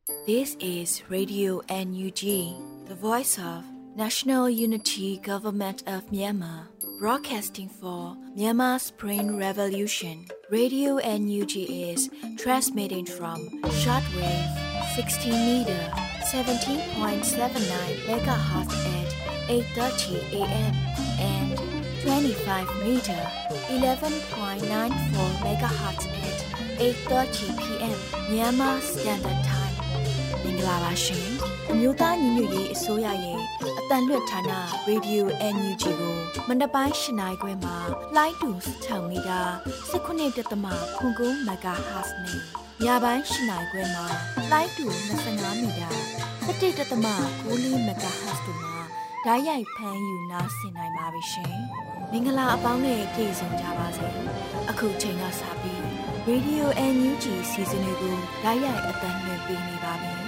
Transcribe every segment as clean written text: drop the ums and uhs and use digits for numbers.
This is Radio NUG, the voice of National Unity Government of Myanmar, broadcasting for Myanmar's Spring Revolution. Radio NUG is transmitting from shortwave 16 meter, 17.79 megahertz at 8:30 a.m. and 25 meter, 11.94 megahertz at 8:30 p.m. Myanmar Standard Time. မင်္ဂလာပါရှင်အမျိုးသားညီညွတ်ရေးအစိုးရရဲ့အတန်လွတ်ဌာန Radio NUG ကိုမနက်ပိုင်း၈နာရီခွဲမှာလိုင်းတူ6မီတာ19.9 MHz နဲ့ညပိုင်း၈နာရီခွဲမှာလိုင်းတူ25မီတာ17.9 MHz တို့မှာဓာတ်ရိုက်ဖမ်းယူနားဆင်နိုင်ပါပြီရှင်မင်္ဂလာအပေါင်းနဲ့ပြည့်စုံကြပါစေအခုချိန်ကစပြီး Radio NUG စီစဉ်လေးကိုဓာတ်ရိုက်အတန်လွှင့်ပေးနေပါပြီ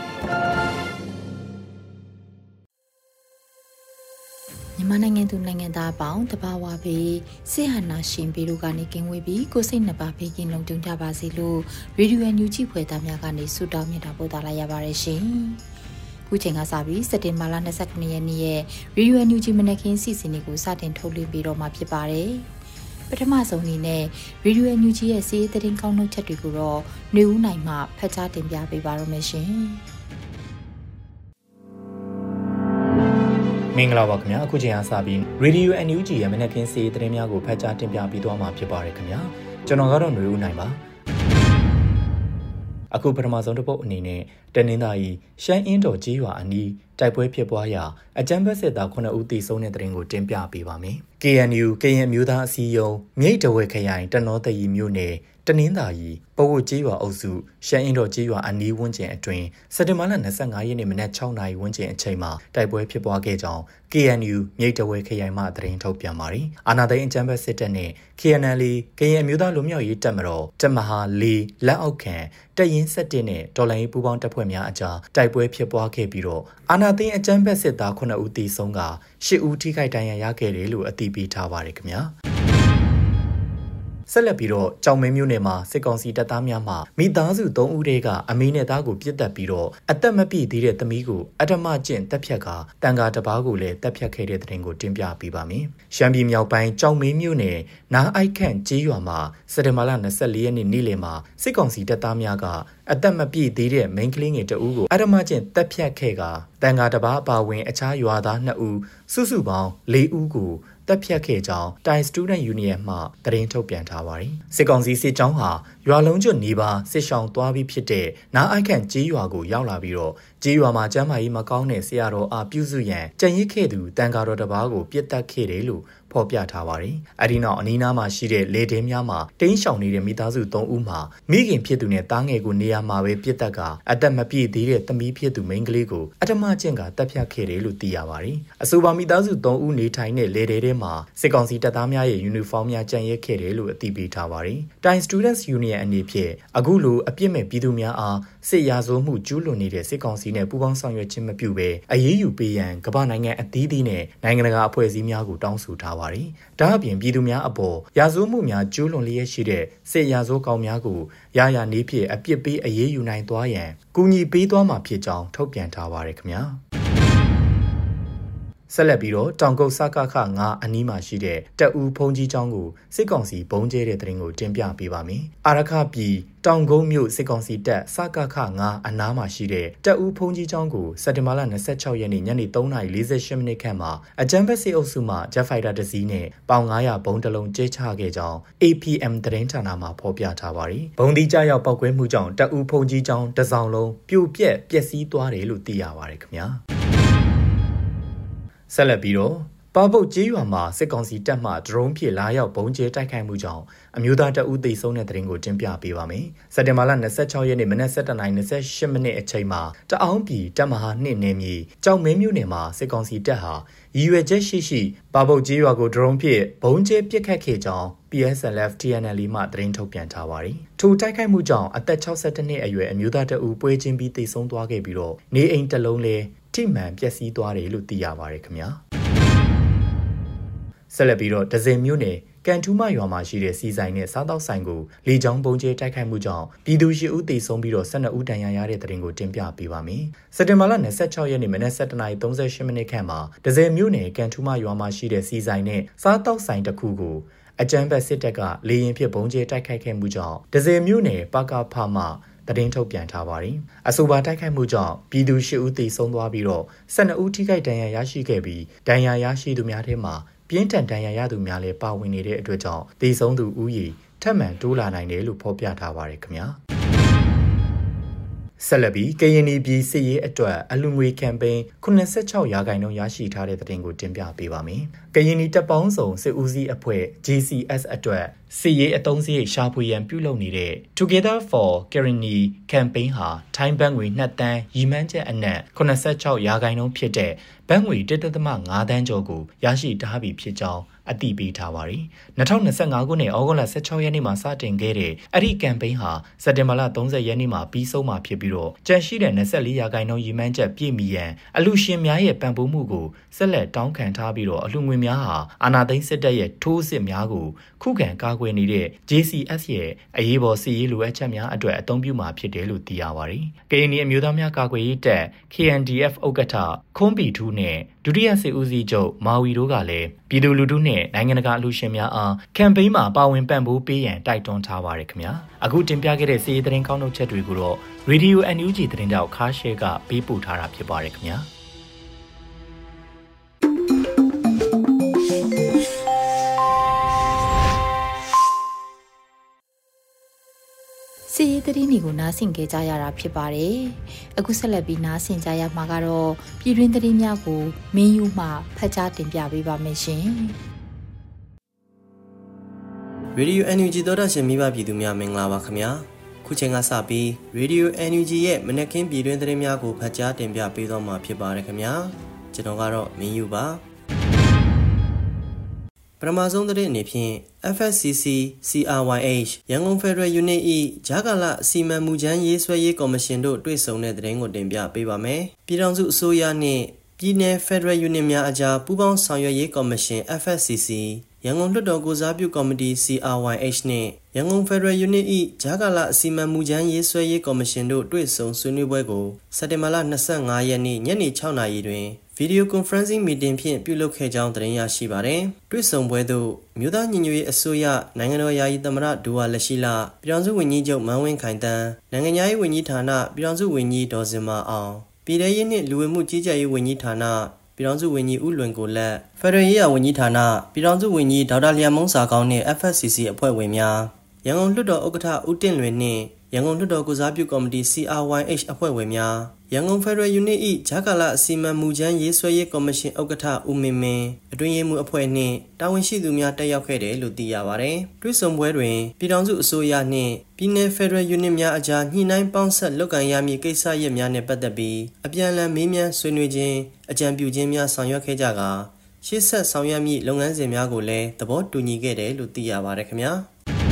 မြန်မာနိုင်ငံသူနိုင်ငံသားအပေါင်းတဘာဝပြီးစစ်ဟာနာရှင်ပြည်တို့ကနေကင်းဝေးပြီးကိုစိတ်နှစ်ပါးဖေးကင်းလုံးတုံကြပါစေလို့ရေဒီယိုညူချီဖွယ်သားများကနေဆုတောင်းမြတ်တာပို့သလာရပါတယ်ရှင်။ခုချိန်ကစပြီးစက်တင်ဘာလ29ရက်နေ့ရဲ့ရေဒီယိုညူချီမနက်ခင်းစီစဉ်တွေကိုစတင်ထုတ်လွှင့်ပေးတော့မှာဖြစ်ပါတယ်။ပထမဆုံးအနေနဲ့ရေဒီယိုညူချီရဲ့စီးရီးသတင်းကောင်းနှုတ်ချက်တွေကိုတော့ຫນွေဦးနိုင်မှဖတ်ကြားတင်ပြပေးပါရမရှင်။မင်္ဂလာပါခင်ဗျာအခုချိန်အားစပြီး Radio NUG ရဲ့မနက်ခင်းစီးသတင်းများကိုဖတ်ကြားတင်ပြပေးသွားမှာဖြစ်ပါတယ်ခင်ဗျာကျွန်တော်ကတော့ຫນွေဦးနိုင်ပါအခုပထမဆုံးတစ်ပုတ်အနေနဲ့တနင်္သာရီရှမ်းအင်းတော်ကြီးရွာအနီးတိုက်ပွဲဖြစ်ပွားရာအကြမ်းဖက်စစ်သား9ဦးသေဆုံးတဲ့သတင်းကိုတင်ပြပေးပါမယ် KNU ကရင်မျိုးသားအစည်းအရုံးမြိတ်တဝဲခရိုင်တနောတရီမြို့နယ်တနင်္သာရီပဝတ်ကြီးရွာအုပ်စုရှမ်းအင်းတော်ကြီးရွာအနီးဝန်းကျင်အတွင်းစက်တင်ဘာလ25ရက်နေ့မနက်6နာရီဝန်းကျင်အချိန်မှာတိုက်ပွဲဖြစ်ပွားခဲ့ကြောင်း KNU မြိတ်တဝဲခရိုင်မှသတင်းထုတ်ပြန်ပါတယ်။အာဏာသိမ်းအကြမ်းဖက်စစ်တပ်နဲ့ KNL ကရင်အမျိုးသားလူမျိုးရေးတပ်မတော်တပ်မဟာ၄လက်အောက်ခံတပ်ရင်း7နဲ့တော်လှန်ရေးပူးပေါင်းတပ်ဖွဲ့များအကြားတိုက်ပွဲဖြစ်ပွားခဲ့ပြီးတော့အာဏာသိမ်းအကြမ်းဖက်စစ်သား9ဦးသေဆုံးက10ဦးထိခိုက်ဒဏ်ရာရခဲ့တယ်လို့အသိပေးထားပါတယ်ခင်ဗျာ။ဆက်လက်ပြီးတော့ကြောင်မင်းမြို့နယ်မှာစစ်ကောင်စီတပ်သားများမှမိသားစု3ဦးတည်းကအမေနဲ့သားကိုပြစ်တက်ပြီးတော့အသက်မပြည့်သေးတဲ့သမီးကိုအဓမ္မကျင့်တပ်ဖြတ်ကတန်ဃာတစ်ပါးကိုလည်းတပ်ဖြတ်ခဲ့တဲ့တဲ့တင်ကိုတင်ပြပေးပါမယ်။ရှမ်းပြည်မြောက်ပိုင်းကြောင်မင်းမြို့နယ်နားအိုက်ခန့်ကျေးရွာမှာစက်တင်ဘာလ24ရက်နေ့နေ့လယ်မှာစစ်ကောင်စီတပ်သားများကအသက်မပြည့်သေးတဲ့မိန်းကလေးငယ်2ဦးကိုအဓမ္မကျင့်တပ်ဖြတ်ခဲ့ကတန်ဃာတစ်ပါးအပါဝင်အခြားရွာသား2ဦးစုစုပေါင်း4ဦးကိုတပ်ဖြတ်ခဲ့ကြောင်းတိုင် Student Union မှသတင်းထုတ်ပြန်ထားပါတယ်။စစ်ကောင်စီစစ်ကြောင်းဟာရွာလုံးကျွတ်နေပါစစ်ရှောင်သွားပြီးဖြစ်တဲ့နားအိုက်ခန့်ကျေးရွာကိုရောက်လာပြီးတော့ကျေးရွာမှာကျမ်းမာရေးမကောင်းတဲ့ဆရာတော်အားပြုစုရန်ကြံရစ်ခဲ့သူတန်ဃာတော်တစ်ပါးကိုပြစ်တက်ခဲ့တယ်လို့ဖော်ပြထားပါတယ်။အဲဒီနောက်အနီးနားမှာရှိတဲ့လေတဲများမှာတင်းရှောင်နေတဲ့မိသားစု3ဦးမှာမိခင်ဖြစ်သူနဲ့သားငယ်ကိုနေရာမှာပဲပြစ်တက်ကအသက်မပြည့်သေးတဲ့သမီးဖြစ်သူမိန်းကလေးကိုအဓမ္မကျင့်ကတပ်ဖြတ်ခဲ့တယ်လို့သိရပါတယ်။အဆိုပါမိသားစု3ဦးနေထိုင်တဲ့လေတဲထဲမှာစစ်ကောင်စီတပ်သားများရဲ့ယူနီဖောင်းများကျန်ရစ်ခဲ့တယ်လို့အသိပေးထားပါတယ်။ Time Students Union အနေဖြင့်အခုလိုအပြစ်မဲ့ပြည်သူများအားစစ်ရာဇဝမှုကျူးလွန်နေတဲ့စစ်ကောင်စီနဲ့ပူးပေါင်းဆောင်ရွက်ခြင်းမပြုဘဲအရေးယူပေးရန်ကမ္ဘာနိုင်ငံအသီးသီးနဲ့နိုင်ငံတကာအဖွဲ့အစည်းများကိုတောင်းဆိုထားပါတယ်။ဒါအပြင်ပြည်သူများအပေါ်ရာဇဝမှုများကျူးလွန်လျက်ရှိတဲ့စစ်ရာဇဝကောင်များကိုရရာနည်းဖြင့်အပြစ်ပေးအရေးယူနိုင်သွားရန်ကူညီပေးသွားမှာဖြစ်ကြောင်းထုတ်ပြန်ထားပါတယ်ခင်ဗျာ။ဆက်လက်ပြီးတော့တောင်ကုတ်စကခ9အနီးမှာရှိတဲ့တပ်ဦးဖုံးကြီးကျောင်းကိုစစ်ကောင်စီဘုံကျဲတဲ့သတင်းကိုတင်ပြပေးပါမယ်။အာရခပြည်တောင်ကုန်းမြို့စစ်ကောင်စီတပ်စကခ9အနားမှာရှိတဲ့တပ်ဦးဖုံးကြီးကျောင်းကိုစက်တင်ဘာလ26ရက်နေ့ညနေ3:48မိနစ်ခန့်မှာအကြမ်းဖက်စစ်အုပ်စုမှ Jet Fighter တစ်စီးနဲ့ပေါင်900ဘုံတစ်လုံးကျဲချခဲ့ကြောင်း APM သတင်းဌာနမှဖော်ပြထားပါတယ်။ဘုံဒီကြားရောက်ပောက်ကွဲမှုကြောင့်တပ်ဦးဖုံးကြီးကျောင်းတစ်စောင်လုံးပြိုပြက်ပျက်စီးသွားတယ်လို့သိရပါတယ်ခင်ဗျာ။ဆက်လက်ပြီးတော့ပါပုတ်ကျေးရွာမှာစစ်ကောင်စီတပ်မှဒရုန်းဖြင့်လာရောက်ဘုံကျဲတိုက်ခိုက်မှုကြောင့်အမျိုးသားတအုပ်သေဆုံးတဲ့တဲ့တင်ကိုတင်ပြပေးပါမယ်။စက်တင်ဘာလ26ရက်နေ့မနက်7:28မိနစ်အချိန်မှာတအောင်းပြည်တပ်မဟာ2နယ်မြေကြောင်မင်းမြို့နယ်မှာစစ်ကောင်စီတပ်ဟာရည်ရွယ်ချက်ရှိပါပုတ်ကျေးရွာကိုဒရုန်းဖြင့်ဘုံကျဲပစ်ခတ်ခဲ့ကြောင်း PSLF TNL မှသတင်းထုတ်ပြန်ထားပါတယ်။ထိုတိုက်ခိုက်မှုကြောင့်အသက်62နှစ်အရွယ်အမျိုးသားတအုပ်ပွဲချင်းပြီးသေဆုံးသွားခဲ့ပြီးတော့နေအိမ်တစ်လုံးလည်းထိမှန်ပျက်စီးသွားတယ်လို့သိရပါတယ်ခင်ဗျာ။ဆက်လက်ပြီးတော့ဒဇယ်မြို့နယ်ကန်ထူးမရွာမှာရှိတဲ့စီဆိုင်နဲ့စားတောက်ဆိုင်ကိုလေကြောင်းပုံကျဲတိုက်ခိုက်မှုကြောင့်ပြည်သူ၈ဦးသေဆုံးပြီးတော့12ဦးဒဏ်ရာရတဲ့တဲ့တင်ကိုတင်ပြပေးပါမယ်။စက်တင်ဘာလ26ရက်နေ့မနက်7:38မိနစ်ခန့်မှာဒဇယ်မြို့နယ်ကန်ထူးမရွာမှာရှိတဲ့စီဆိုင်နဲ့စားတောက်ဆိုင်တစ်ခုကိုအကြမ်းဖက်စစ်တပ်ကလေရင်ဖြင့်ပုံကျဲတိုက်ခိုက်ခဲ့မှုကြောင့်ဒဇယ်မြို့နယ်ပကဖမှတရင်ထုတ်ပြန်ထားပါတယ်။အဆိုပါတိုက်ခိုက်မှုကြောင့်ပြည်သူ၈ဦးသေဆုံးသွားပြီးတော့12ဦးထိခိုက်ဒဏ်ရာရရှိခဲ့ပြီးဒဏ်ရာရရှိသူများထဲမှာပြင်းထန်ဒဏ်ရာရသူများလည်းပါဝင်နေတဲ့အတွက်ကြောင့်သေဆုံးသူဦးရေထပ်မံတိုးလာနိုင်တယ်လို့ဖော်ပြထားပါတယ်ခင်ဗျာဆက်လက်ပြီးကရင်ပြည်စစ်ရေးအတွက်အလူငွေကမ်ပိန်း86%ရရှိထားတဲ့သတင်းကိုတင်ပြပေးပါမယ်။ကရင်တပ်ပေါင်းစုံစစ်ဦးစီးအဖွဲ့ GCS အတွက်စစ်ရေးအသုံးစရိတ်ရှာဖွေရန်ပြုလုပ်နေတဲ့ Together for Karenni campaign ဟာထိုင်းဘတ်ငွေ2တန်းရည်မှန်းချက်အနက်86%ဖြစ်တဲ့ဘတ်ငွေ1.5 တန်းကျော်ကိုရရှိထားပြီဖြစ်ကြောင်းအသိပေးထားပါတယ်။2025ခုနှစ်ဩဂုတ်လ16ရက်နေ့မှာစတင်ခဲ့တဲ့အဲ့ဒီကမ်ပိန်းဟာစက်တင်ဘာလ30ရက်နေ့မှာပြီးဆုံးမှာဖြစ်ပြီးတော့ကျန်ရှိတဲ့24%ရည်မှန်းချက်ပြည့်မီရန်အလူရှင်များရဲ့ပံ့ပိုးမှုကိုဆက်လက်တောင်းခံထားပြီးတော့အလူငွေများဟာအာဏာသိမ်းစစ်တပ်ရဲ့ထိုးစစ်များကိုခုခံကာကွယ်နေတဲ့ JCS ရဲ့အရေးပေါ်စစ်ရေးလိုအပ်ချက်များအတွက်အသုံးပြုမှာဖြစ်တယ်လို့သိရပါတယ်။ကရင်အမျိုးသားများကာကွယ်ရေးတပ် KNDF ဥက္ကဋ္ဌခွန်ဘီထူးနဲ့ဒုတိယစစ်ဦးစီးချုပ်မာဝီတို့ကလည်းပြည်သူလူထုနဲ့နိုင်ငံတကာအလှူရှင်များအားကမ်ပိန်းမှာပါဝင်ပံ့ပိုးပေးရန်တိုက်တွန်းထားပါတယ်ခင်ဗျာအခုတင်ပြခဲ့တဲ့စီးရီးသတင်းကောင်းထုတ်ချက်တွေကိုတော့ Radio NUG သတင်းတောက်ခါရှဲကပေးပို့ထားတာဖြစ်ပါတယ်ခင်ဗျာစီးရီးသတင်းတွေကိုနားဆင်ကြကြရတာဖြစ်ပါတယ်အခုဆက်လက်ပြီးနားဆင်ကြရမှာကတော့ပြည်တွင်းသတင်းများကိုမင်းယူမှဖတ်ကြားတင်ပြပေးပါမယ်ရှင် Radio NUG သောတာရှင်မိဘပြည်သူများမင်္ဂလာပါခင်ဗျာခုချိန်ကစပြီး Radio NUG ရဲ့မနက်ခင်းပြည်တွင်းသတင်းများကိုဖတ်ကြားတင်ပြပေးသွားမှာဖြစ်ပါတယ်ခင်ဗျာကျွန်တော်ကတော့မင်းယူပါပထမဆုံးသတင်းအနေဖြင့် FSCC CRYH ရန်ကုန် Federal Unit ၏ဂျာကာလစီမံမှုချမ်းရေးဆွဲရေးကော်မရှင်တို့တွေ့ဆုံတဲ့သတင်းကိုတင်ပြပေးပါမယ်ပြည်ထောင်စုအစိုးရနှင့်ပြည်내 ဖက်ဒရယ်ယူနစ်များအကြားပူးပေါင်းဆောင်ရွက်ရေးကော်မရှင် FSCC ရန်ကုန်လွှတ်တော်ကိုစားပြုကော်မတီ CRYH နှင့်ရန်ကုန်ဖက်ဒရယ်ယူနစ်၏ဂျာကာလအစီမံမှုချမ်းရေးဆွဲရေးကော်မရှင်တို့တွေ့ဆုံဆွေးနွေးပွဲကိုစက်တင်ဘာလ25ရက်နေ့ညနေ6နာရီတွင် Video Conferencing Meeting ဖြင့်ပြုလုပ်ခဲ့ကြောင်းသတင်းရရှိပါသည်။တွေ့ဆုံပွဲသို့မြို့သားညီညွတ်ရေးအစိုးရနိုင်ငံတော်ယာယီသမ္မတဒူဝါလက်ရှိလပြည်ထောင်စုဝန်ကြီးချုပ်မန်းဝင်းခိုင်တန်းနိုင်ငံသားရေးဝန်ကြီးဌာနပြည်ထောင်စုဝန်ကြီးဒေါ်စင်မာအောင်ပြည်ထရေးနှင့်လူဝင်မှုကြီးကြပ်ရေးဝန်ကြီးဌာနပြည်ထောင်စုဝန်ကြီးဦးလွင်ကိုလက်ဖက်ဒရယ်ရေးရာဝန်ကြီးဌာနပြည်ထောင်စုဝန်ကြီးဒေါက်တာလျံမုံစာကောင်းနှင့် FSCC အဖွဲ့ဝင်များရန်ကုန်လွှတ်တော်ဥက္ကဋ္ဌဦးတင့်လွင်နှင့်ရန်ကုန်လွှတ်တော်ကိုစားပြုကော်မတီ CRYH အဖွဲ့ဝင်များရန်ကုန်ဖက်ဒရယ်ယူနစ်၏ဂျာကာလအစီမံမှုချမ်းရေးဆွဲရေးကော်မရှင်ဥက္ကဋ္ဌဦးမင်းမင်းအတွင်းရေးမှူးအဖွဲ့နှင့်တာဝန်ရှိသူများတက်ရောက်ခဲ့တယ်လို့သိရပါတယ်။တွေ့ဆုံပွဲတွင်ပြည်ထောင်စုအစိုးရနှင့်ပြည်내ဖက်ဒရယ်ယူနစ်များအကြားညှိနှိုင်းပေါင်းဆက်လုပ်ကိုင်ရမည့်ကိစ္စရပ်များနှင့်ပတ်သက်ပြီးအပြန်အလှန်မေးမြန်းဆွေးနွေးခြင်းအကြံပြုခြင်းများဆောင်ရွက်ခဲ့ကြကာရှေ့ဆက်ဆောင်ရွက်မည့်လုပ်ငန်းစဉ်များကိုလည်းသဘောတူညီခဲ့တယ်လို့သိရပါတယ်ခင်ဗျာ။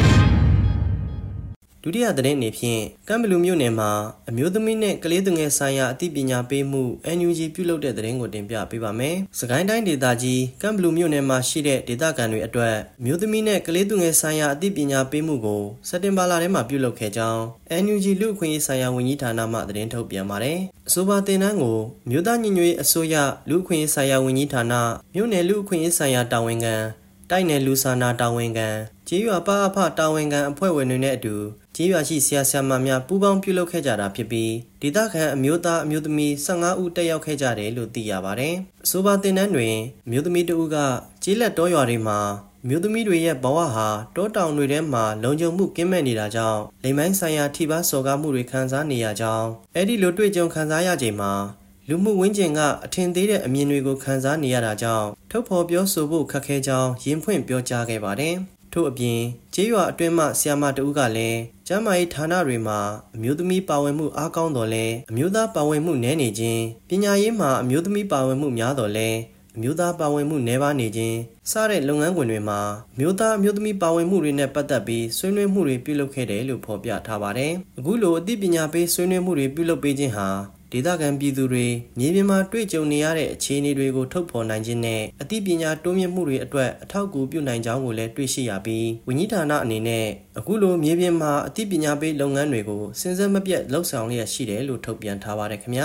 ဒုတိယသတင်းအနေဖြင့်ကမ်ဘလူမြို့နယ်မှာအမျိုးသမီးနဲ့ကလေးသူငယ်ဆိုင်ရာအသိပညာပေးမှု NUG ပြုလုပ်တဲ့သတင်းကိုတင်ပြပေးပါမယ်။စကိုင်းတိုင်းဒေသကြီးကမ်ဘလူမြို့နယ်မှာရှိတဲ့ဒေသခံတွေအတွက်အမျိုးသမီးနဲ့ကလေးသူငယ်ဆိုင်ရာအသိပညာပေးမှုကိုစက်တင်ဘာလထဲမှာပြုလုပ်ခဲ့ကြောင်း NUG လူ့အခွင့်အရေးဆိုင်ရာဝန်ကြီးဌာနမှသတင်းထုတ်ပြန်ပါတယ်။အဆိုပါတင်နန်းကိုမြို့သားညီညွတ်ရေးအစိုးရလူ့အခွင့်အရေးဆိုင်ရာဝန်ကြီးဌာနမြို့နယ်လူ့အခွင့်အရေးဆိုင်ရာတာဝန်ခံတိုက်နယ်လူစာနာတာဝန်ခံကျေးရွာပအဖတာဝန်ခံအဖွဲ့ဝင်တွေနဲ့အတူကျေးရွာရှိဆရာဆရာမများပူးပေါင်းပြုလုပ်ခဲ့ကြတာဖြစ်ပြီးဒေသခံအမျိုးသားအမျိုးသမီး15ဦးတက်ရောက်ခဲ့ကြတယ်လို့သိရပါတယ်။အဆိုပါတင်နန်းတွင်အမျိုးသမီးတဦးကကျေးလက်တောရွာတွေမှာမျိုးသမီးတွေရဲ့ဘဝဟာတောတောင်တွေထဲမှာလုံခြုံမှုကင်းမဲ့နေတာကြောင့်လိမ်မိုင်းဆိုင်ရာထိပါစော်ကားမှုတွေခံစားနေရကြောင်းအဲ့ဒီလိုတွေ့ကြုံခံစားရချိန်မှာလူမှုဝန်းကျင်ကအထင်သေးတဲ့အမြင်တွေကိုခံစားနေရတာကြောင့်ထုတ်ဖော်ပြောဆိုဖို့ခက်ခဲကြောင်းရင်းဖွင့်ပြောကြားခဲ့ပါတယ်။ထို့အပြင်ကျေးရွာအတွင်းမှဆရာမတဦးကလည်းကျန်းမာရေးဌာနတွေမှာအမျိုးသမီးပါဝင်မှုအားကောင်းတော်လဲအမျိုးသားပါဝင်မှုနည်းနေခြင်းပညာရေးမှာအမျိုးသမီးပါဝင်မှုများတော်လဲအမျိုးသားပါဝင်မှုနည်းပါးနေခြင်းစတဲ့လုပ်ငန်းခွင်တွေမှာအမျိုးသားအမျိုးသမီးပါဝင်မှုတွေနဲ့ပတ်သက်ပြီးဆွေးနွေးမှုတွေပြုလုပ်ခဲ့တယ်လို့ဖော်ပြထားပါတယ်။အခုလိုအသိပညာပေးဆွေးနွေးမှုတွေပြုလုပ်ပေးခြင်းဟာဒေသခံပြည်သူတွေမြေပြင်မှာတွေ့ကြုံနေရတဲ့အခြေအနေတွေကိုထုတ်ဖော်နိုင်ခြင်းနဲ့အသိပညာတိုးမြင့်မှုတွေအတွက်အထောက်အကူပြုနိုင်ကြောင်းကိုလည်းတွေ့ရှိရပြီးဝန်ကြီးဌာနအနေနဲ့အခုလိုမြေပြင်မှာအသိပညာပေးလုပ်ငန်းတွေကိုစဉ်ဆက်မပြတ်လှုပ်ဆောင်လျက်ရှိတယ်လို့ထုတ်ပြန်ထားပါတယ်ခင်ဗျာ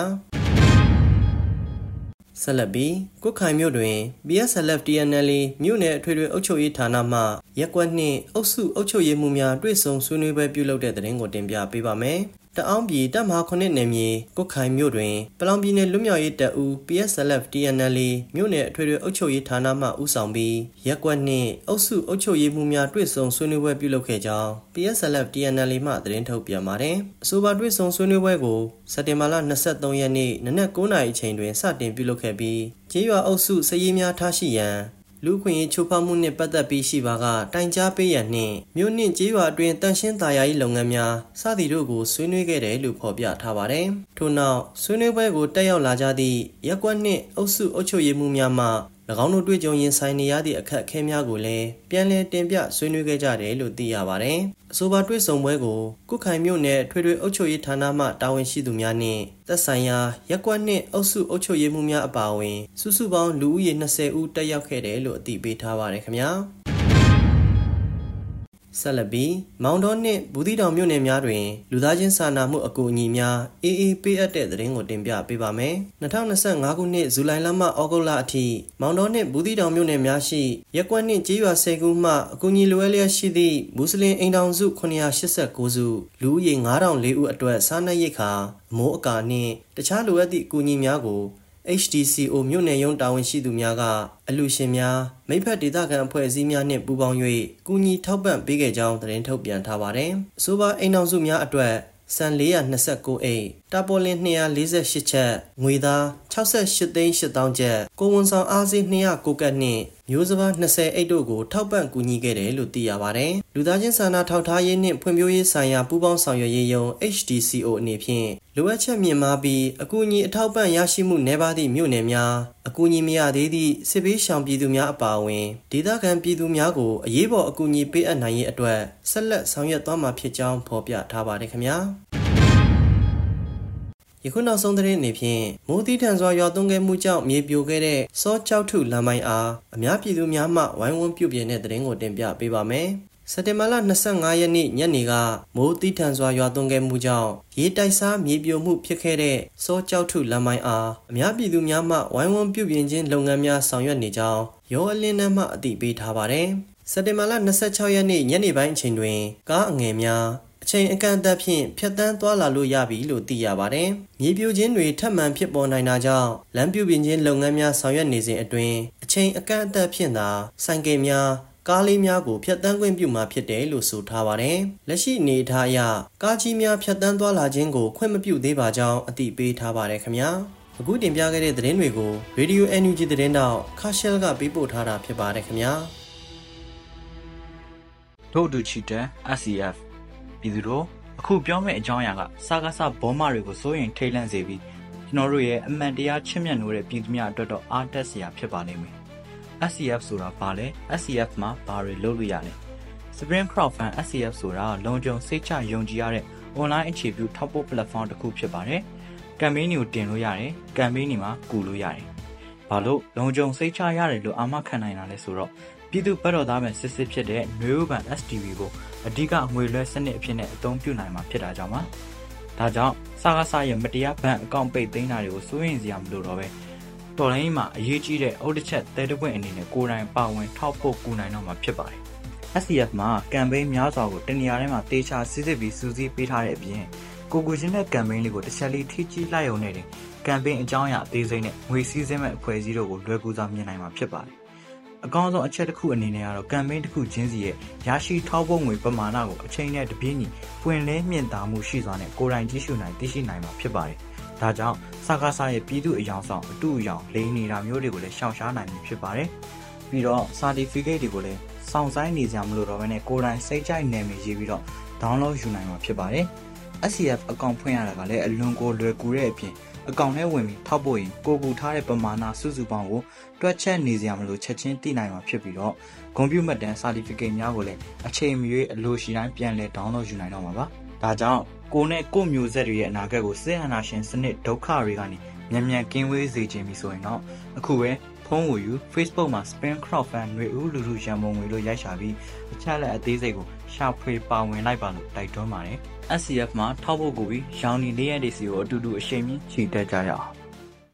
ဆက်လက်ပြီးကွတ်ခိုင်မြို့တွင် PSLF TNLA မြို့နယ်အထွေထွေအုပ်ချုပ်ရေးဌာနမှရက်ကွက်နှင့်အုပ်စုအုပ်ချုပ်ရေးမှူးများတွေ့ဆုံဆွေးနွေးပွဲပြုလုပ်တဲ့သတင်းကိုတင်ပြပေးပါမယ်။တအောင်းပြည်တပ်မဟာ9နယ်မြေကွတ်ခိုင်မြို့တွင်ပလောင်ပြည်နယ်လွတ်မြောက်ရေးတပ်ဦး PSLF TNLA မြို့နယ်အထွေထွေအုပ်ချုပ်ရေးဌာနမှဦးဆောင်ပြီးရက်ကွက်နှင့်အုပ်စုအုပ်ချုပ်ရေးမှူးများတွေ့ဆုံဆွေးနွေးပွဲပြုလုပ်ခဲ့ကြောင်း PSLF TNLA မှသတင်းထုတ်ပြန်ပါတယ်။အဆိုပါတွေ့ဆုံဆွေးနွေးပွဲကိုစက်တင်ဘာလ23ရက်နေ့နနက်9:00 နာရီအချိန်တွင်စတင်ပြုလုပ်ခဲ့ပြီးကျေးရွာအုပ်စုစရေးများထားရှိရန်လူခွင့်ရေးချိုးဖောက်မှုနှင့်ပတ်သက်ပြီးရှိပါကတိုင်ကြားပေးရန်နှင့်မြို့နှင့်ကျေးရွာအတွင်းတန်ရှင်းသာယာရေးလုပ်ငန်းများစသည်တို့ကိုဆွေးနွေးခဲ့တယ်လို့ဖော်ပြထားပါတယ်။ထို့နောက်ဆွေးနွေးပွဲကိုတက်ရောက်လာကြသည့်ရက်ကွက်နှင့်အုပ်စုအုပ်ချုပ်ရေးမှူးများမှ၎င်းတို့တွေ့ကြုံရင်ဆိုင်နေရသည့်အခက်အခဲများကိုလည်းပြန်လည်တင်ပြဆွေးနွေးခဲ့ကြတယ်လို့သိရပါတယ်။အဆိုပါတွေ့ဆုံပွဲကိုကွတ်ခိုင်မြို့နယ်ထွေထွေအုပ်ချုပ်ရေးဌာနမှတာဝန်ရှိသူများနှင့်သက်ဆိုင်ရာရက်ကွက်နှင့်အုပ်စုအုပ်ချုပ်ရေးမှူးများအပါအဝင်စုစုပေါင်းလူဦးရေ20ဦးတက်ရောက်ခဲ့တယ်လို့အသိပေးထားပါတယ်ခင်ဗျာ။ဆက်လက်ပြီးမောင်တော်နှင့်ဘူးသီးတောင်မြို့နယ်များတွင်လူသားချင်းစာနာမှုအကူအညီများအေးအေးပေးအပ်တဲ့သတင်းကိုတင်ပြပေးပါမယ်။2025ခုနှစ်ဇူလိုင်လမှဩဂုတ်လအထိမောင်တော်နှင့်ဘူးသီးတောင်မြို့နယ်များရှိရက်ကွက်နှင့်ကျေးရွာ10ခုမှအကူအညီလိုအပ်လျက်ရှိသည့်မွတ်စလင်အိမ်ထောင်စု989စုလူဦးရေ9004ဦးအတွက်စားနပ်ရိက္ခာအမိုးအကာနှင့်တခြားလိုအပ်သည့်အကူအညီများကိုHDCO မြို့နယ်ရုံးတာဝန်ရှိသူများကအလှူရှင်များမိဖက်ဒေသခံအဖွဲ့အစည်းများနှင့်ပူးပေါင်း၍ကူညီထောက်ပံ့ပေးခဲ့ကြောင်းသတင်းထုတ်ပြန်ထားပါတယ်။အဆိုပါအိမ်ထောင်စုများအတွက်စံ429အိတ်တာပေါ်လင်248ချက်ငွေသား68,800,000ကျပ်ကိုဝန်ဆောင်အားစေး209ကတ်နှင့်မျိုးစပါး20အိတ်တို့ကိုထောက်ပံ့ကူညီခဲ့တယ်လို့သိရပါတယ်။လူသားချင်းစာနာထောက်ထားရေးနှင့်ဖွံ့ဖြိုးရေးဆိုင်ရာပူးပေါင်းဆောင်ရွက်ရေးယုံ HDCO အနေဖြင့်လိုအပ်ချက်မြင့်မားပြီးအကူအညီအထောက်ပံ့ရရှိမှုနည်းပါးသည့်မြို့နယ်များအကူအညီမရသေးသည့်စစ်ဘေးရှောင်ပြည်သူများအပါအဝင်ဒေသခံပြည်သူများကိုအရေးပေါ်အကူအညီပေးအပ်နိုင်ရေးအတွက်ဆက်လက်ဆောင်ရွက်သွားမှာဖြစ်ကြောင်းဖော်ပြထားပါတယ်ခင်ဗျာ။ယခုနောက်ဆုံးသတင်းအနေဖြင့်မိုးသီးထန်စွာရွာသွန်းခဲ့မှုကြောင့်မြေပြိုခဲ့တဲ့စောကြောက်ထုလမ်းပိုင်းအားအများပြည်သူများမှဝိုင်းဝန်းပြုပြင်တဲ့သတင်းကိုတင်ပြပေးပါမယ်။စက်တင်ဘာလ25ရက်နေ့ညနေကမိုးသီးထန်စွာရွာသွန်းခဲ့မှုကြောင့်ရေတိုက်စားမြေပြိုမှုဖြစ်ခဲ့တဲ့စောကြောက်ထုလမ်းပိုင်းအားအများပြည်သူများမှဝိုင်းဝန်းပြုပြင်ခြင်းလုပ်ငန်းများဆောင်ရွက်နေကြောင်းရောအလင်းနှမ်းမှအသိပေးထားပါတယ်။စက်တင်ဘာလ26ရက်နေ့ညနေပိုင်းအချိန်တွင်ကားအငယ်များအချိန်အကန့်အသတ်ဖြင့်ဖြတ်တန်းသွားလာလို့ရပြီလို့သိရပါတယ်။မြေပြိုခြင်းတွေထပ်မံဖြစ်ပေါ်နိုင်တာကြောင့်လမ်းပြုပြင်ခြင်းလုပ်ငန်းများဆောင်ရွက်နေစဉ်အတွင်းအချိန်အကန့်အသတ်ဖြင့်သာဆိုင်ကယ်များကားလေးများကိုဖြတ်တန်းခွင့်ပြုမှာဖြစ်တယ်လို့ဆိုထားပါတယ်။လက်ရှိအနေအထားအရကားကြီးများဖြတ်တန်းသွားလာခြင်းကိုခွင့်မပြုသေးပါကြောင်းအသိပေးထားပါတယ်ခင်ဗျာ။အခုတင်ပြခဲ့တဲ့သတင်းတွေကို Radio NUG သတင်းတောက်ခါရှဲလ်ကပေးပို့ထားတာဖြစ်ပါတယ်ခင်ဗျာ။တို့တူချီတဲ့ SCFပြည်သူတို့အခုပြောမယ့်အကြောင်းအရာကစကားစဘောမတွေကိုစိုးရင်ထိတ်လန့်စေပြီးကျွန်တော်တို့ရဲ့အမှန်တရားချစ်မြတ်နိုးတဲ့ပြည်သူများအတွက်တော့အားတက်စရာဖြစ်ပါလိမ့်မယ်။ SCF ဆိုတာဘာလဲ SCF မှာဘာတွေလုပ်လို့ရလဲ Spring Crowdfund SCF ဆိုတာလုံခြုံစိတ်ချယုံကြည်ရတဲ့ online အခြေပြုထောက်ပို့ platform တစ်ခုဖြစ်ပါတယ်။ campaign တွေကိုတင်လို့ရတယ်။ campaign တွေမှာကူလို့ရတယ်။ဘာလို့လုံခြုံစိတ်ချရတယ်လို့အာမခံနိုင်တာလဲဆိုတော့ပြည်သူ့ဘက်တော်သားပဲစစ်စစ်ဖြစ်တဲ့မျိုးဥပန် STV ကိုအဓိကငွေလွှဲစနစ်အဖြစ်နဲ့အသုံးပြုနိုင်မှာဖြစ်တာကြောင့်ပါ။ဒါကြောင့်စကားစရဲ့မတရားဘဏ်အကောင့်ပိတ်သိမ်းတာတွေကိုစိုးရိမ်စရာမလိုတော့ပဲတော်လိုင်းမှာအရေးကြီးတဲ့အုတ်တစ်ချက်သဲတပွင့်အနေနဲ့ကိုယ်တိုင်ပါဝင်ထောက်ပို့ကူနိုင်တော့မှာဖြစ်ပါတယ်။ SCF မှာ campaign များစွာကိုတနေရာထဲမှာတေချာစစ်စစ်ပြီးစူးစီးပေးထားတဲ့အပြင်ကိုချင်းတဲ့ campaign လေးကိုတစ်ချက်လေးထိကြည့်လိုက်ရုံနဲ့တင် campaign အကြောင်းအရာအသေးစိတ်နဲ့ငွေစည်းစိမ်မဲ့အဖွဲ့အစည်းတို့ကိုလွယ်ကူစွာမြင်နိုင်မှာဖြစ်ပါတယ်။အကောင်းဆုံးအချက်တစ်ခုအနေနဲ့ကတော့ campaign တစ်ခုချင်းစီရဲ့ရရှိထောက်ပို့ငွေပမာဏကိုအချိန်နဲ့တပြေးညီပွင့်လင်းမြင့်တာမှုရှိစွာနဲ့ကိုယ်တိုင်ကြည့်ရှုနိုင်သိရှိနိုင်မှာဖြစ်ပါတယ်။ဒါကြောင့်စကားစရဲ့ပြည်သူအယောင်ဆောင်အတူအယောင်လိမ့်နေတာမျိုးတွေကိုလည်းရှောင်ရှားနိုင်ပြီဖြစ်ပါတယ်။ပြီးတော့ certificate တွေကိုလည်းစောင့်ဆိုင်းနေကြမလို့တော့ဘဲနဲ့ကိုယ်တိုင်စိတ်ကြိုက်နာမည်ရေးပြီးတော့ download ယူနိုင်မှာဖြစ်ပါတယ်။ SCF အကောင့်ဖွင့်ရတာကလည်းအလွန်ကိုလွယ်ကူတဲ့အပြင်အကောင့်ထဲဝင်ပြီးထောက်ပို့ရင်ကိုကူထားတဲ့ပမာဏစုစုပေါင်းကိုတွက်ချက်နေစရာမလိုချက်ချင်းသိနိုင်မှာဖြစ်ပြီးတော့ဂုဏ်ပြုမှတ်တမ်း certificate များကိုလည်းအချိန်မရွေးအလိုရှိတိုင်းပြန်လည် download ယူနိုင်တော့မှာပါ။ဒါကြောင့်ကိုနဲ့ကိုမျိုးဆက်တွေရဲ့အနာဂတ်ကိုစစ်အာဏာရှင်စနစ်ဒုက္ခတွေကနေမြန်မြန်ကင်းဝေးစေခြင်းပြီဆိုရင်တော့အခုပဲဖုန်းကိုယူ Facebook မှာ Spin Crowdfund ငွေဦးလူလူရန်ပုံငွေလို့ရိုက်ရှာပြီးအချက်လက်အသေးစိတ်ကိုရှာဖွေပါဝင်လိုက်ပါလို့တိုက်တွန်းပါတယ်။ SCF မှာထောက်ဖို့ကိုပြီးရောင်နီလေးရက်တွေစီကိုအတူတူအရှိန်မြင့်ချီတက်ကြရအောင်။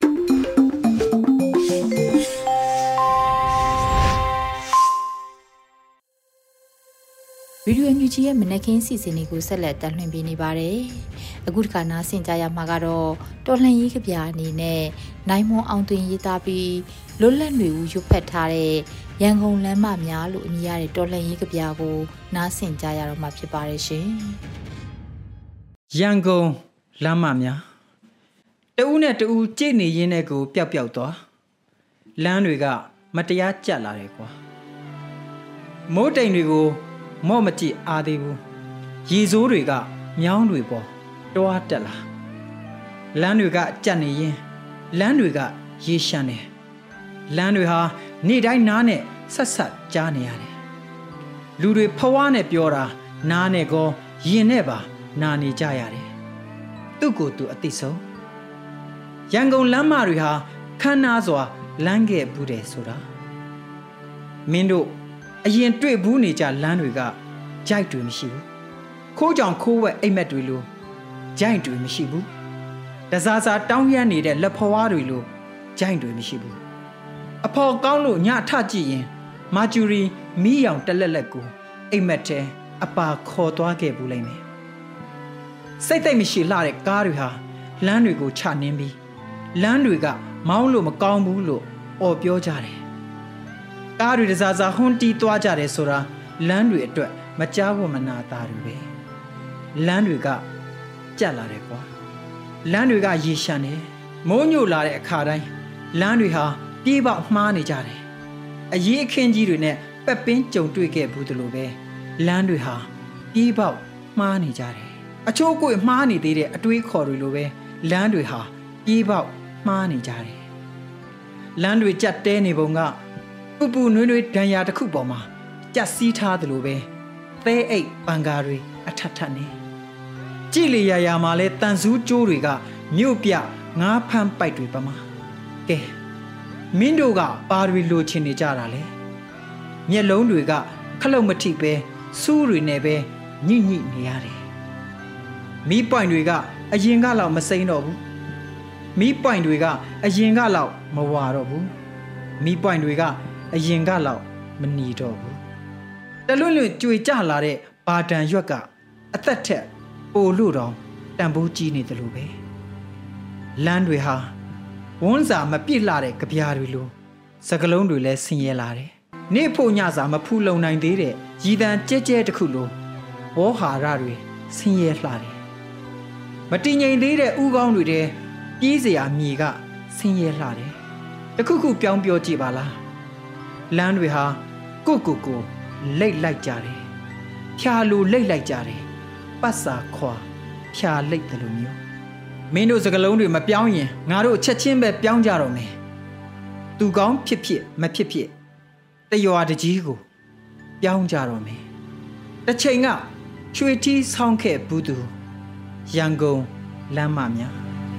ဗီဒီယိုမြူကြီးရဲ့မနက်ခင်းစီစဉ်တွေကိုဆက်လက်တင်ပြနေပါတယ်။အခုတစ်ခါနားဆင်ကြရမှာကတော့တော်လှန်ရေးကဗျာအနေနဲ့နိုင်မွန်အောင်သွင်းရေးသားပြီးလွတ်လပ်နေဦးရွတ်ဖက်ထားတဲ့ရန်ကုန်လမ်းမများလို့အမည်ရတဲ့တော်လှန်ရေးကဗျာကိုနားဆင်ကြရတော့မှာဖြစ်ပါတယ်ရှင်။ရန်ကုန်လမ်းမများတဦးနဲ့တဦးကြိတ်နေရင်းနဲ့ကိုပျောက်ပျောက်သွားလမ်းတွေကမတရားကျက်လာတယ်ကွာ။မိုးတိမ်တွေကိုမော့မကြည့်အားသေးဘူးရေစိုးတွေကမြောင်းတွေပေါ်တွားတက်လာလမ်းတွေကကြက်နေရင်လမ်းတွေကရေရှမ်းတယ်လမ်းတွေဟာနေ့တိုင်းနားနဲ့ဆက်ဆက်ကြားနေရတယ်လူတွေဖွားနဲ့ပြောတာနားနဲ့ကောရင်နဲ့ပါနာနေကြရတယ်သူ့ကိုယ်သူအသိဆုံးရန်ကုန်လမ်းမတွေဟာခမ်းနားစွာလမ်းခဲ့ဘူးတယ်ဆိုတာမင်းတို့အရင်တွေ့ဘူးနေကြလမ်းတွေကကြိုက်တွေမရှိဘူးခိုးကြောင်ခိုးဝက်အိမ်မက်တွေလိုကြိုက်တွေမရှိဘူးတစားစားတောင်းရမ်းနေတဲ့လက်ဖွားတွေလိုကြိုက်တွေမရှိဘူးအဖော်ကောင်းလို့ညထကြည့်ရင်မာဂျူရီမီးရောင်တလက်လက်ကိုအိမ်မက်ထဲအပါခေါ်သွားခဲ့ဘူးလိမ့်မယ်စိတ်သိမ့်မရှိလှတဲ့ကားတွေဟာလမ်းတွေကိုချနှင်းပြီးလမ်းတွေကမောင်းလို့မကောင်းဘူးလို့အော်ပြောကြတယ်ကားတွေတစားစားဟွန်းတီးသွားကြတယ်ဆိုတာလမ်းတွေအတွက်မကြားဖို့မနာတာတွေပဲလမ်းတွေကကြက်လာတယ်ကွာလမ်းတွေကရေရှမ်းတယ်မိုးညိုလာတဲ့အခါတိုင်းလမ်းတွေဟာပြေးပေါက်မှားနေကြတယ်အရေးအခင်းကြီးတွေနဲ့ပက်ပင်းကြုံတွေ့ခဲ့ဘူးတလို့ပဲလမ်းတွေဟာပြေးပေါက်မှားနေကြတယ်အချိုးကိုမှားနေသေးတဲ့အတွေးခေါ်တွေလိုပဲလမ်းတွေဟာပြေးပေါက်မှားနေကြတယ်လမ်းတွေကြက်တဲနေပုံကပူပူနွေးနွေးဒဏ်ရာတစ်ခုပေါ်မှာကြက်စီးထားသလိုပဲသဲအိတ်ပန်ကားတွေအထက်ထက်နေကြည်လီရာမှာလဲတန်ဆူးကျိုးတွေကမြို့ပြငါးဖမ်းပိုက်တွေပမာကဲမင်းတို့ကပါတွေလိုချင်နေကြတာလေမျက်လုံးတွေကခလုတ်မထိပဲစူးတွေနဲ့ပဲညှိညှိနေရတယ်မီးပွိုင်တွေကအရင်ကလောက်မစိမ့်တော့ဘူးမီးပွိုင်တွေကအရင်ကလောက်မဝါတော့ဘူးမီးပွိုင်တွေကအရင်ကလောက်မနီတော့ဘူးတလွတ်လွတ်ကြွေကြလာတဲ့ဘာတန်ရွက်ကအသက်ထက်ပိုလို့တော့တန်ဖိုးကြီးနေတယ်လို့ပဲလမ်းတွေဟာဝန်းစာမပြည့်လာတဲ့ကြပြားတွေလိုစကလုံးတွေလည်းဆင်းရဲလာတယ်နေဖို့ညစာမဖူးလုံနိုင်သေးတဲ့ရည်တန်ကြဲကြဲတစ်ခုလိုဝေါဟာရတွေဆင်းရဲလှတယ်မတည်ငြိမ်သေးတဲ့ဥကောင်းတွေတဲ့ပြေးစရာမြေကဆင်းရဲလှတယ်တခုခုပြောင်းပြောကြည့်ပါလားလမ်းတွေဟာကိုလိတ်လိုက်ကြတယ်ဖြာလိုလိတ်လိုက်ကြတယ်ပတ်စာခွာဖြာလိတ်တယ်လို့မျိုးမင်းတို့စကလုံးတွေမပြောင်းရင်ငါတို့ချက်ချင်းပဲပြောင်းကြတော့မယ်သူကောင်းဖြစ်ဖြစ်မဖြစ်ဖြစ်တရွာတကြီးကိုပြောင်းကြတော့မယ်တစ်ချိန်ကရွှေထီးဆောင်းခဲ့ဘူးသူရန်ကုန်လမ်းမများ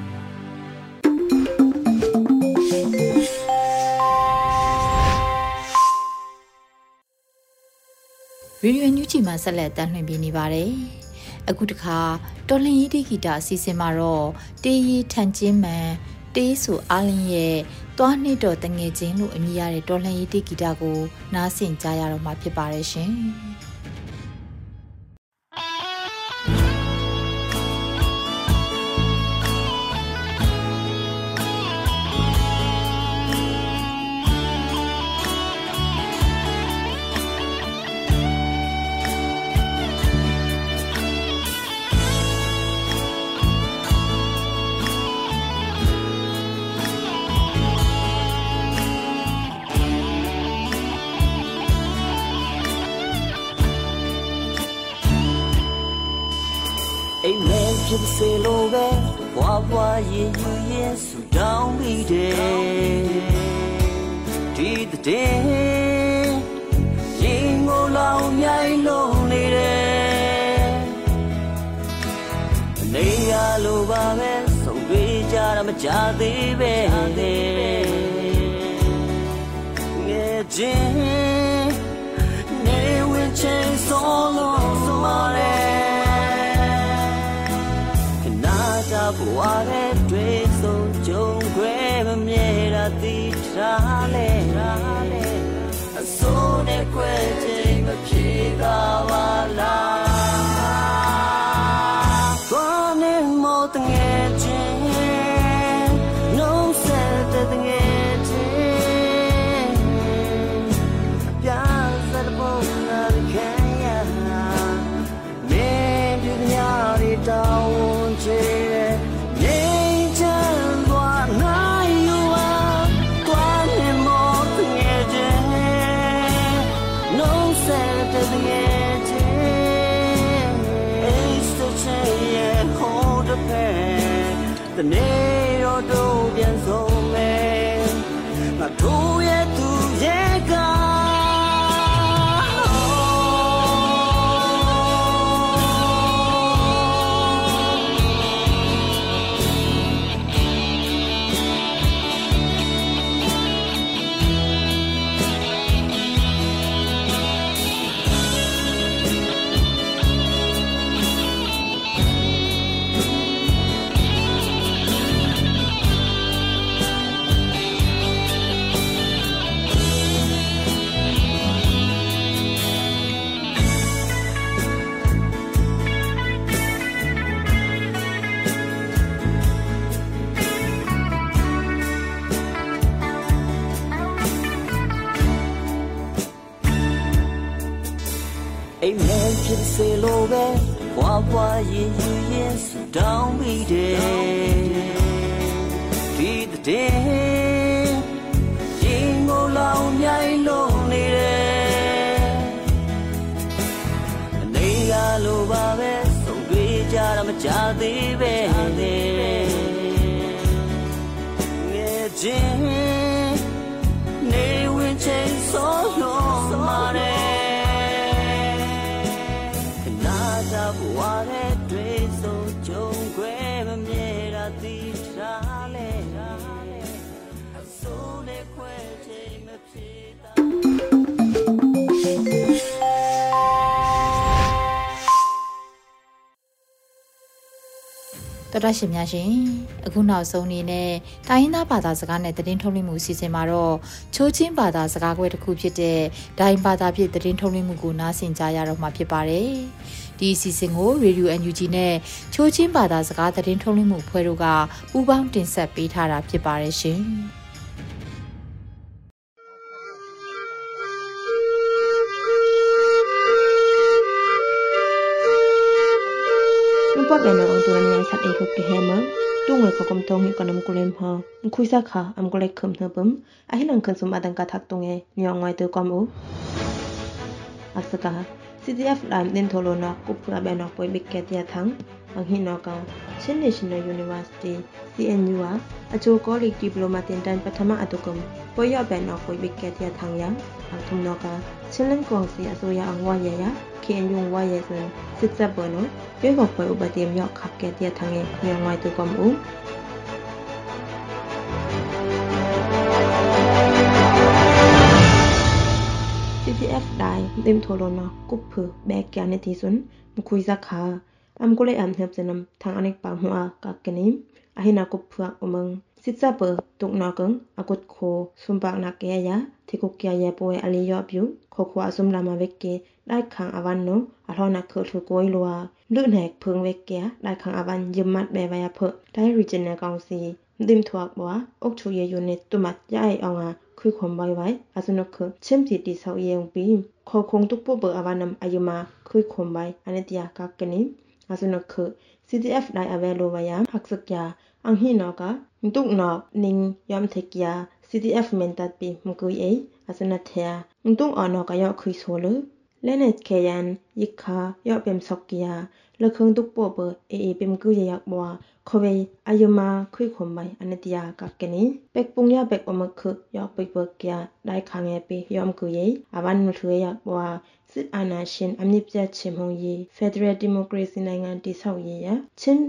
ဗီဒီယိုညူချီမှာဆက်လက်တင်ပြနေပါတယ်။အခုတခါတော်လင်ရေးတီဂီတာအစီအစဉ်မှာတော့တေးရီထန်ချင်းမှန်တေးဆိုအားလင်းရဲ့သွားနှစ်တော်တငယ်ချင်းလို့အမည်ရတဲ့တော်လင်ရေးတီဂီတာကိုနားဆင်ကြရတော့မှာဖြစ်ပါတယ်ရှင်။ Amen ဖြစ်စေလိုပဲဘွားဘွားရင်ယူရင်ဆူတောင်းမိတယ်ဒီတဲ့ရင်ကိုလောင်မြိုင်လုံးနေတယ်မကြသေးပဲငယ်ချင်းနေဝင်ချင်ဆုံးလို့မာရဲခနာတာဘဝရဲ့တွေ့ဆုံကြုံခွဲမမြဲတာသိထားလဲအစိုးနဲ့ခွဲချိန်မပြေသာပါလားဘာနဲ့မောတငယ်ချင်းနှုံးဆက်တဲ့ငယ်ချင်းပြားစတဲ့ပုံနာခံရမင်းဒီညရီတောင်းချေthe nero do bien so me ma tu ye ga Amen ဖြစ်စေလို့ပဲဘွားဘွားရင်ယူရင်ဆူတောင်းမိတယ်ဒီတဲ့ရင်ကိုလောင်မြိုင်လုံးနေတယ်အနေရလိုပါပဲစုံတွေ့ကြတာမကြသေးပဲငယ်ချင်းနေဝင်ချိန်ဆိုလို့မာတယ်ဘဝရဲ့တွေ့ဆုံကြုံခွဲမမြဲတာသိထားလဲအစိုးနဲ့ခွဲချိန်မပြေတာတော်တော်ရှင်များရှင်အခုနောက်ဆုံးအနေနဲ့တိုင်းရင်းသားဘာသာစကားနဲ့သတင်းထုတ်လွှင့်မှုအစီအစဉ်မှာတော့ချိုးချင်းဘာသာစကားခွဲတစ်ခုဖြစ်တဲ့ဒိုင်းဘာသာဖြစ်သတင်းထုတ်လွှင့်မှုကိုနားဆင်ကြရတော့မှာဖြစ်ပါတယ်ဒီအစီအစဉ်ကို Radio NUG နဲ့ချိုးချင်းဘာသာစကားသတင်းထုတ်လွှင့်မှုအဖွဲ့တို့ကပူးပေါင်းတင်ဆက်ပေးထားတာဖြစ်ပါတယ်ရှင်นุ่มปอดแบนองตัวนี้สัตว์เอกคือแฮมตุ้งเวเขากำตรงมีก่อนนำกุเลมพอคุยสักขาอำกุเลขึ้นเธอปุ่มไอ้หลังขึ้นสมบัติการทักตรงเงยองไว้ตัวความอุอักษกา CDF ลายเดินโทโลนอกกุปราแบนอกป่วยบิกแกเตียทั้งบางหินอกาเช่น National University CNU อาจูกอลิกดิปโลมาตินดันปัทมาอัตุกมป่วยยอแบนอกป่วยบิกแกเตียทั้งยังบางทุมนอกาเช่นเล่นกองสีอโซยาอังวายยะเคียนยุงวายซึนสิจับเบอร์โนย่อยบอกป่วยอุบัติเหตุยอกขับแกเตียทั้งเงยองไว้ตัวความอุCDF ได้เต็มโทโลนอกุปผือแบกแกในที่สุนมคุยสักขาอำกุเลยเห็บจะนำทางอเนกปามหัวกักกันนี้อาหินากุปเผือกอมึงสิจับเบอร์ตุกนอกึงอากุดโคสุมปากนักแกยะที่กุกแกยะป่วยอลิยอบอยู่โคขวาสุมลามาเวกเกได้ขังอวันโนอาทอนักเคือถือกวยลัวลื่นแหกเพิงเวกแกได้ขังอวันยืมมัดแบวายเพอได้รีเจนเนอร์กองซีดิมถวกบัวอกชูเยยูเนตุมัดย่ายเอางาคือความไว้อาสนุกคือเช่นจิตดิสาวเยงปีขอคงทุกผู้เบอร์อวานำอายุมาคือความไว้อันนี้ยากักกันนี้อาสนุกคือ CDF ได้อเวโลวายามหักสักยาอังฮีนอกะตุกนอกนิงยอมเทกยา CDF เมนตัดปีมุกุยเออาสนัทเทียตุกอ่อนอกะยอคือโซลและเนตเคยันยิกขายอเป็นสกยาและเครื่องตุกผู้เบอร์เอเป็นกุยยักบัวขเวอายุมาคุยข่มใบอันนี้ยากักกันนี้เป็กปุงยาเป็กอมคือยอกไปเบิกยาได้ขังเอไปยอมกุยอาวันนุถือยากบัวสิทธิอาณาชินอำนิบเจชิมฮงยี Federal Democracy ในงานที่เศร้าเยียเช่น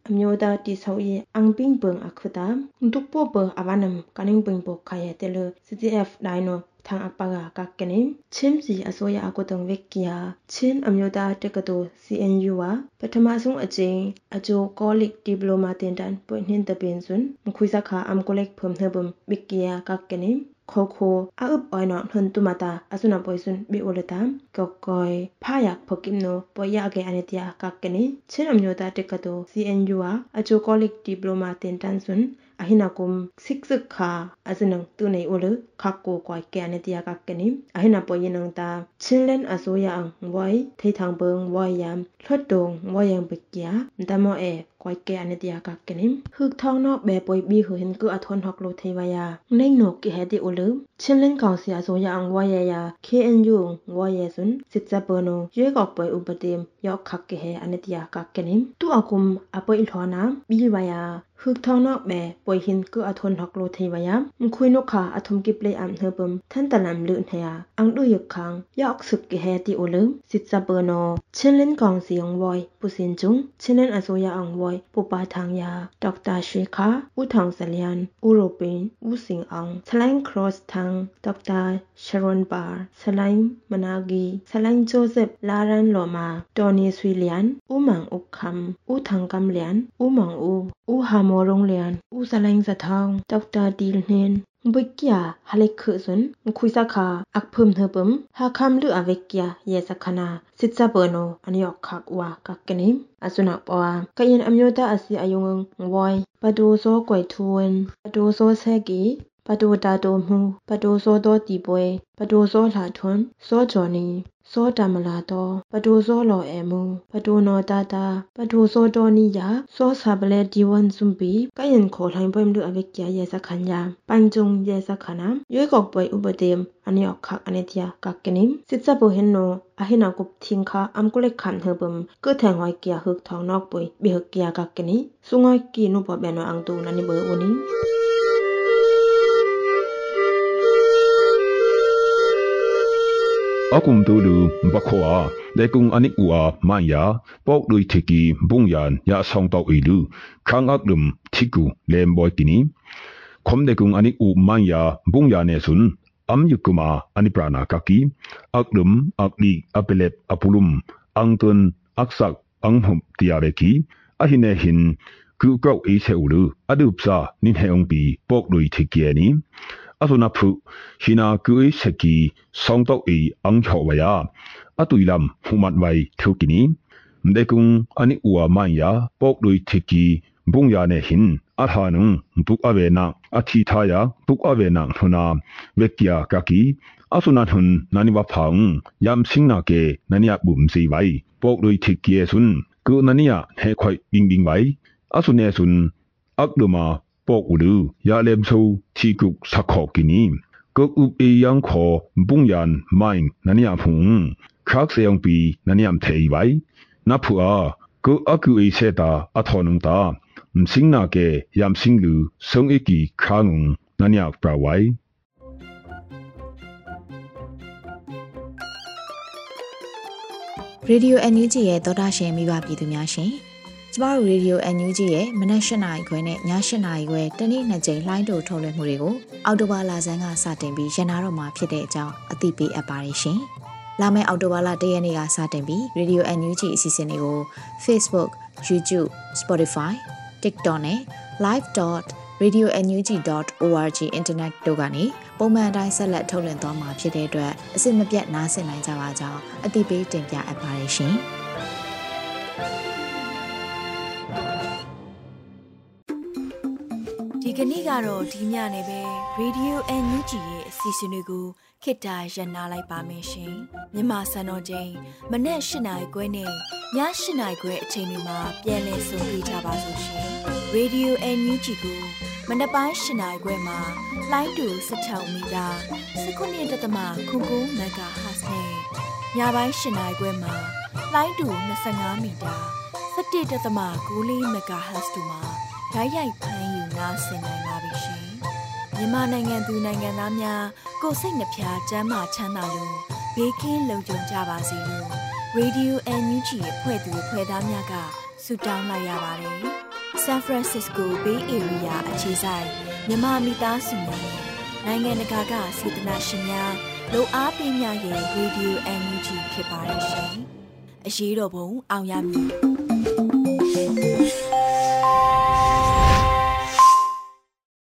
အမျိုးသားတိဆောက်ရေးအန်ပင်းပုံအခတာတုပိုပအဝနမ်ကနင်းပင်ပိုခရဲတဲလ CTF ဒိုင်နိုทางอัปปะกะกะนิชิมสีอโซยาอกุตงเวกยาชินอမျိုးသားတက္ကသိုလ် CNU ဝပထမဆုံးအကြိမ်အကျိုးကောလိကဒီပလိုမာတင်တန်ပွင့်နှင်းတပင်စွန်းမခွေစခါအမ်ကိုလက်ဖုံနှဘမ်ဘိကယာကကနိခိုခိုအဥပအိုင်နောထွန်တူမတာအဆုနာပွိစွန်းဘီအိုလတမ်ကောကိုင်ဖာယဖကိမနိုပွိယာကေအနိတယာကကနိချင်းအမျိုးသားတက္ကသိုလ် CNU ဝအကျိုးကောလိကဒီပလိုမာတင်တန်စွန်းahinakum siksik kha azinang tunei ulu khakko koi kane tia ka keni ahina poyinang ta chinlen asoya ang wai theithang beng wai yam thlotong wai yang bekya ndamo e koi ke ane tia ka keni huk thong no be poi bi hu hin ku athon hok lo theiwaya nei no ki he di ulu chinlen kaung si asoya ang wai ya KNU wai ya sun sitsa bono yue kok poi upatim yok khak ke he ane tia ka keni tu akum apoi thlona bi waya huk thong no be poi hin ku athon hok lo theiwaya mkhui no kha athum ki play am hebum than talam lu hya ang du yuk khang yok suk ki he ti ulu sitsa bono chinlen kaung si ang wai pusin chung chinlen asoya ang wai pupa thang ya Dr. Shrekha U Thang Salyan U Ropin U Sing Ang Salain Cross Thang Dr. Sharon Bar Salain Managi Salain Joseph Laran Loma Tony Swilian U Mang U Kham U Thang Kam Lian U Mang U Hamorong Lian U Salain Sathang Dr. Dil Nen Bikya halekhu sun khuisa kha akphum thapum ha kham lu avekya ye sakhana sitsa bono anyok khak wa kakani asuna pawa kayin amyota asi ayung woi pado so kwai thuwen pado so segi pado da do mu pado so do ti pwe pado so la thun so joni so tamala do pado so lo emu pado no data pado so do ni ya so sabale diwan sumbi kayin kho hlain pwem lu avekya ye sakhanya panjung ye sakhana yue kok pwe upatem anyok khak anetia kakani sitsa bo henno ahina kup thingkha amkulek khan hebum ku thang hoi kya huk thong nok pwe bi huk kya kakani sungoi ki nu bo beno ang tu nani bo uni akum tulu bakhoa dekung anik ua maya pok dui thiki bungyan ya song taw ilu khang aklum thiku lemboy kini khom dekung anik u maya bungya ne sun am yukuma ani prana kaki aklum akli apelep apulum angtun aksak anghum tiareki ahine hin ku kau e seulu adupsa nin heong pi pok dui thiki ani asuna phu hina ku e seki song taw e ang chawaya atuilam humat wai thukini ndekung ani uwa maya pok dui thiki bungya ne hin athanung buk avena athi thaya buk avena huna vekya kaki asuna thun naniwa phang yam singna ke nania bum si wai pok dui thiki sun ku nania he khoi bing wai asune sun akluma pok ulu ya lem so thikuk sakho kini kok up e yang kho bungyan main nania phung khak seong pi naniam thei wai na phua ko aku e seta athonung ta msingna ke yam singlu song eki khang nania pra wai Radio NUG ရဲ့သောတာရှင်မိဘပြည်သူများရှင်ကျမတို့ Radio NUG ရဲ့မနက်၈နာရီခွဲနဲ့ည၈နာရီခွဲတနေ့2ကြိမ်လိုင်းတိုထုတ်လွှင့်မှုတွေကိုအောက်တိုဘာလဆန်းကစတင်ပြီးရန်နာတော့မှာဖြစ်တဲ့အကြောင်းအသိပေးအပ်ပါတယ်ရှင်။လာမယ့်အောက်တိုဘာလ1ရက်နေ့ကစတင်ပြီး Radio NUG အစီအစဉ်တွေကို Facebook, YouTube, Spotify, TikTok နဲ့ live.radionug.org အင်တာနက်တို့ကနေပုံမှန်အတိုင်းဆက်လက်ထုတ်လွှင့်သွားမှာဖြစ်တဲ့အတွက်အစစ်မပြတ်နားဆင်နိုင်ကြပါကြောင်းအသိပေးတင်ပြအပ်ပါတယ်ရှင်။ဒီကနေ့ကတော့ဒီညနေပဲ Radio NUG ရဲ့အစီအစဉ်လေးကိုခေတ္တရနာလိုက်ပါမယ်ရှင်။မြန်မာစံတော်ချိန်မနေ့၈နာရီခွဲနဲ့ည၈နာရီခွဲအချိန်တွေမှာပြန်လည်ဆုံတွေ့ကြပါလို့ရှင်။ Radio NUG ကိုမနက်ပိုင်း၈နာရီခွဲမှာလိုင်းတူ16မီတာ19.9 MHz နဲ့ညပိုင်း၈နာရီခွဲမှာလိုင်းတူ25မီတာ17.9 MHz တို့မှာဓာတ်ရိုက်ဖမ်းယူနားဆင်နိုင်ပါပြီရှင်။မြန်မာနိုင်ငံသူနိုင်ငံသားများကိုယ်စိတ်နှပြချမ်းသာချမ်းသာလို့ဘေးကင်းလုံခြုံကြပါစေလို့ Radio NUG ရဲ့ဖွဲ့သူဖွဲ့သားများကဆုတောင်းလိုက်ရပါတယ်။ San Francisco Bay Area အခြေစိုက်မြန်မာမိသားစုများနိုင်ငံတကာကစေတနာရှင်များလိုအားပေးများရဲ့ Radio NUG ဖြစ်ပါတယ်ရှင်။အရေးတော်ပုံအောင်ရမည်